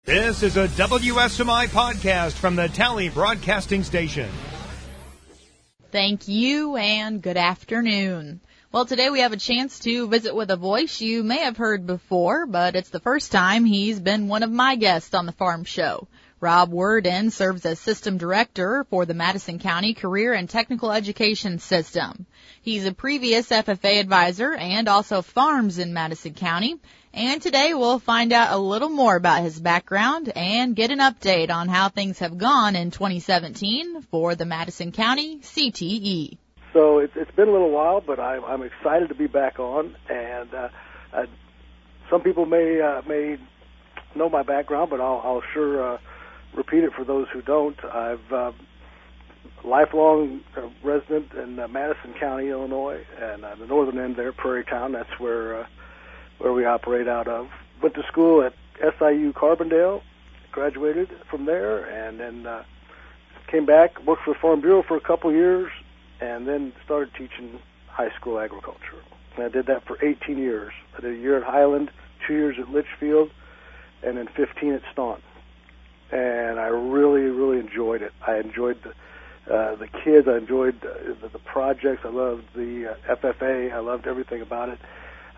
This is a WSMI podcast from the Tally Broadcasting Station. Thank you and good afternoon. Well, today we have a chance to visit with a voice you may have heard before, but it's the first time he's been one of my guests on the Farm Show. Rob Worden serves as System Director for the Madison County Career and Technical Education System. He's a previous FFA advisor and also farms in Madison County. And today we'll find out a little more about his background and get an update on how things have gone in 2017 for the Madison County CTE. So it's been a little while, but I'm excited to be back on. And some people may know my background, but I'll sure repeat it for those who don't. I've lifelong resident in Madison County, Illinois, and the northern end there, Prairie Town. That's where we operate out of. Went to school at SIU Carbondale, graduated from there, and then came back, worked for the Farm Bureau for a couple years, and then started teaching high school agriculture. And I did that for 18 years. I did a year at Highland, 2 years at Litchfield, and then 15 at Staunton. And I really, really enjoyed it. I enjoyed the kids. I enjoyed the projects. I loved the FFA. I loved everything about it.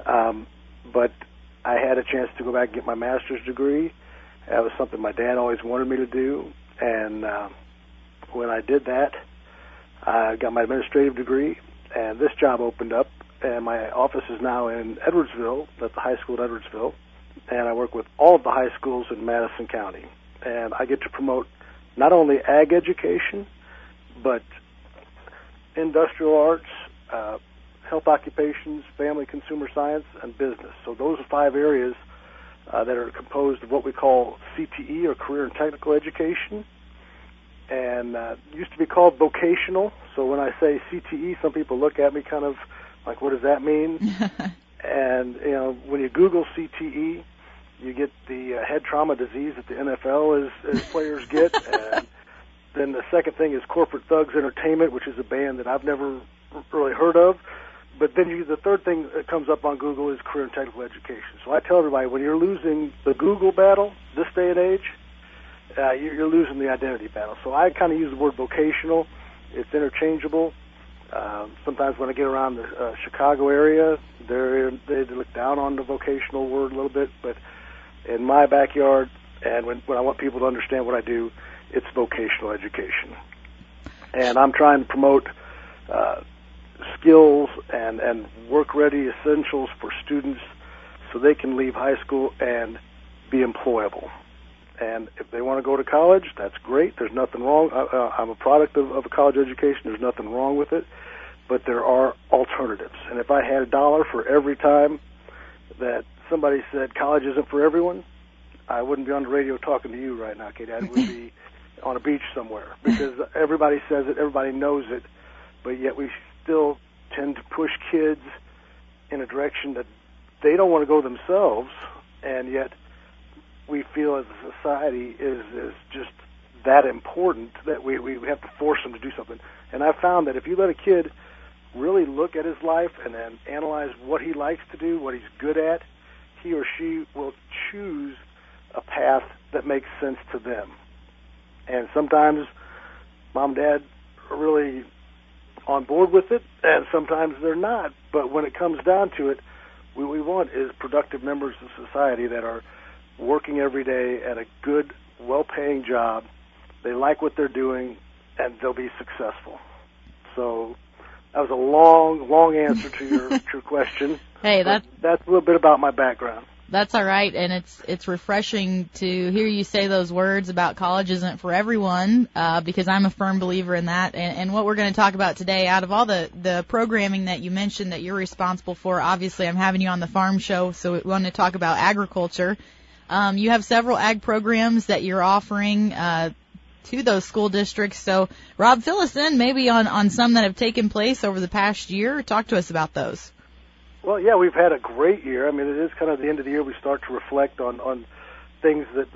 But I had a chance to go back and get my master's degree. That was something my dad always wanted me to do. And when I did that, I got my administrative degree, and this job opened up, and my office is now in Edwardsville, at the high school at Edwardsville, and I work with all of the high schools in Madison County. And I get to promote not only ag education, but industrial arts, health occupations, family consumer science, and business. So those are 5 areas that are composed of what we call CTE, or Career and Technical Education. And used to be called vocational. So when I say CTE, some people look at me kind of like, what does that mean? And, you know, when you Google CTE, you get the head trauma disease that the NFL as players get. And then the second thing is Corporate Thugs Entertainment, which is a band that I've never really heard of. But then the third thing that comes up on Google is Career and Technical Education. So I tell everybody, when you're losing the Google battle this day and age, you're losing the identity battle. So I kind of use the word vocational. It's interchangeable. Sometimes when I get around the Chicago area, they look down on the vocational word a little bit. But in my backyard, and when I want people to understand what I do, it's vocational education. And I'm trying to promote skills and work-ready essentials for students so they can leave high school and be employable. And if they want to go to college, that's great. There's nothing wrong. I'm a product of a college education. There's nothing wrong with it. But there are alternatives. And if I had $1 for every time that somebody said college isn't for everyone, I wouldn't be on the radio talking to you right now, Kate. I would be on a beach somewhere, because everybody says it, everybody knows it, but yet we still tend to push kids in a direction that they don't want to go themselves, and yet we feel as a society is just that important that we have to force them to do something. And I've found that if you let a kid really look at his life and then analyze what he likes to do, what he's good at, he or she will choose a path that makes sense to them. And sometimes mom and dad are really on board with it, and sometimes they're not. But when it comes down to it, what we want is productive members of society that are working every day at a good, well-paying job. They like what they're doing, and they'll be successful. So that was a long answer to your question. Hey, that's a little bit about my background. That's all right, and it's refreshing to hear you say those words about college isn't for everyone, because I'm a firm believer in that. And what we're going to talk about today, out of all the programming that you mentioned that you're responsible for, obviously I'm having you on the Farm Show, so we want to talk about agriculture. You have several ag programs that you're offering to those school districts. So, Rob, fill us in maybe on some that have taken place over the past year. Talk to us about those. Well, yeah, we've had a great year. I mean, it is kind of the end of the year. We start to reflect on things that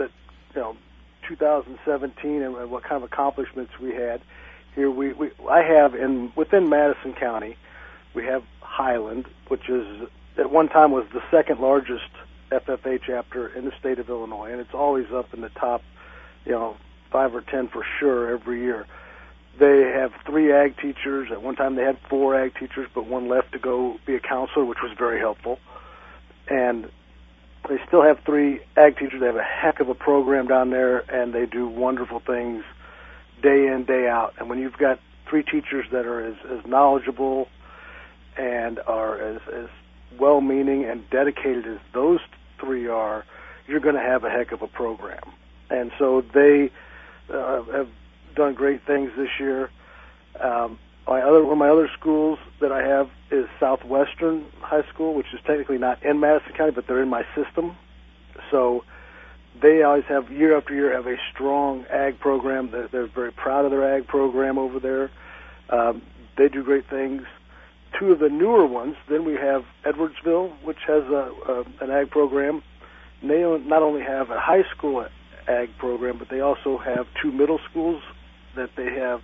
2017 and what kind of accomplishments we had. Here, I have within Madison County, we have Highland, which is at one time was the second largest FFA chapter in the state of Illinois, and it's always up in the top, 5 or 10 for sure every year. They have 3 ag teachers. At one time they had 4 ag teachers, but one left to go be a counselor, which was very helpful. And they still have 3 ag teachers. They have a heck of a program down there, and they do wonderful things day in, day out. And when you've got 3 teachers that are as knowledgeable and are as well-meaning and dedicated as those 3 are, you're going to have a heck of a program. And so they have done great things this year. One of my other schools that I have is Southwestern High School, which is technically not in Madison County, but they're in my system. So they always have, year after year, have a strong ag program. They're very proud of their ag program over there. They do great things. 2 of the newer ones, then we have Edwardsville, which has an ag program. And they not only have a high school ag program, but they also have 2 middle schools that they have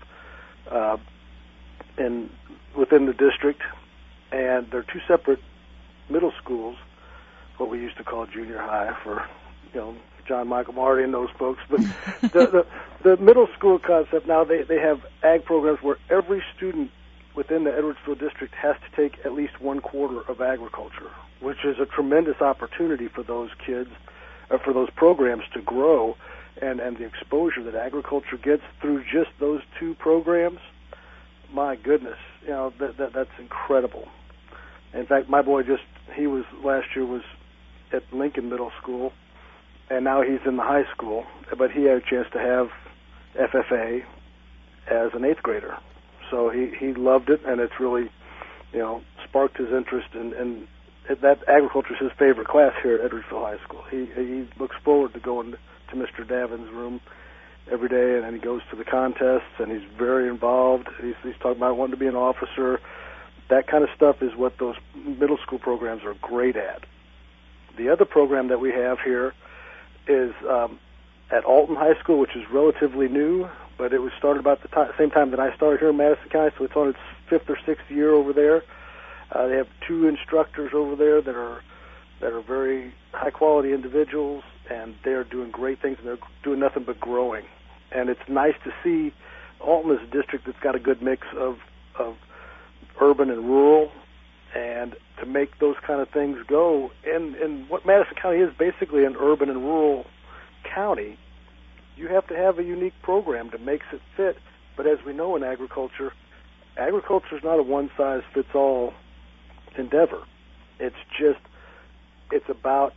within the district, and they're 2 separate middle schools, what we used to call junior high for John Michael Marty and those folks. But the middle school concept now, they have ag programs where every student within the Edwardsville district has to take at least 1 quarter of agriculture, which is a tremendous opportunity for those kids, for those programs to grow, and the exposure that agriculture gets through just those 2 programs. My goodness, that's incredible. In fact, my boy last year was at Lincoln Middle School, and now he's in the high school, but he had a chance to have FFA as an 8th grader. So he loved it, and it's really, sparked his interest in that. Agriculture is his favorite class here at Edwardsville High School. He looks forward to going to Mr. Davin's room every day, and then he goes to the contests, and he's very involved. He's talking about wanting to be an officer. That kind of stuff is what those middle school programs are great at. The other program that we have here is at Alton High School, which is relatively new, but it was started about the same time that I started here in Madison County, so it's on its 5th or 6th year over there. They have 2 instructors over there that are very high-quality individuals, and they're doing great things, and they're doing nothing but growing. And it's nice to see Alton is a district that's got a good mix of urban and rural, and to make those kind of things go. And what Madison County is basically an urban and rural county, you have to have a unique program that makes it fit. But as we know in agriculture is not a one-size-fits-all endeavor. It's about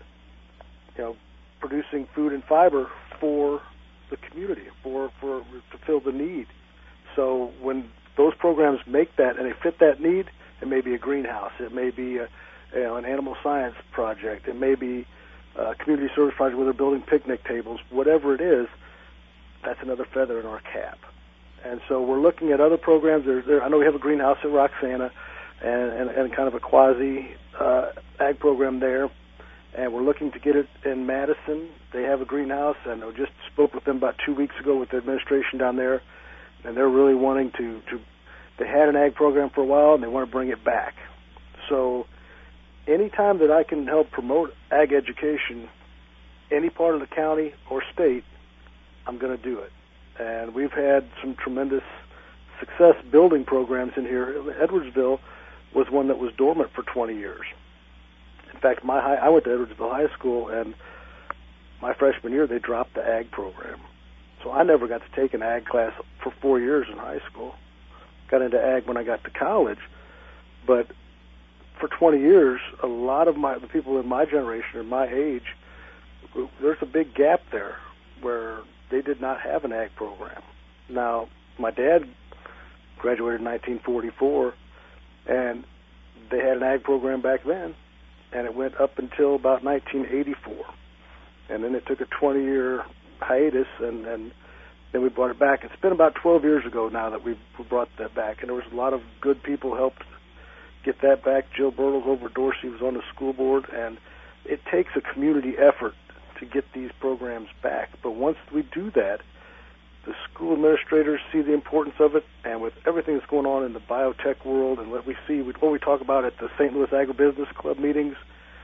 producing food and fiber for the community, to fill the need. So when those programs make that and they fit that need, it may be a greenhouse, it may be an animal science project, it may be a community service project where they're building picnic tables, whatever it is, that's another feather in our cap. And so we're looking at other programs. I know we have a greenhouse at Roxana and kind of a quasi ag program there, and we're looking to get it in Madison. They have a greenhouse, and I just spoke with them about 2 weeks ago with the administration down there, and they're really wanting to they had an ag program for a while, and they want to bring it back. So anytime that I can help promote ag education, any part of the county or state, I'm going to do it. And we've had some tremendous success building programs in here. Edwardsville was one that was dormant for 20 years. In fact, I went to Edwardsville High School, and my freshman year they dropped the ag program. So I never got to take an ag class for 4 years in high school. Got into ag when I got to college. But for 20 years, a lot of the people in my generation or my age, there's a big gap there where they did not have an ag program. Now, my dad graduated in 1944, and they had an ag program back then, and it went up until about 1984. And then it took a 20-year hiatus, and then we brought it back. It's been about 12 years ago now that we brought that back, and there was a lot of good people helped get that back. Jill Bertles over at Dorsey was on the school board, and it takes a community effort to get these programs back. But once we do that, the school administrators see the importance of it, and with everything that's going on in the biotech world and what we see, what we talk about at the St. Louis Agribusiness Club meetings,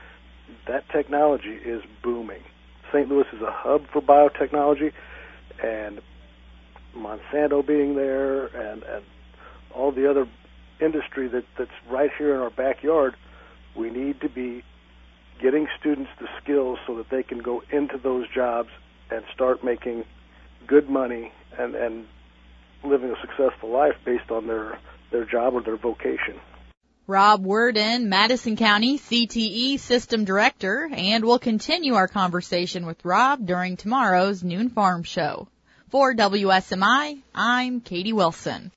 that technology is booming. St. Louis is a hub for biotechnology, and Monsanto being there and all the other industry that's right here in our backyard, we need to be getting students the skills so that they can go into those jobs and start making good money and living a successful life based on their job or their vocation. Rob Worden, Madison County CTE System Director, and we'll continue our conversation with Rob during tomorrow's Noon Farm Show. For WSMI, I'm Katie Wilson.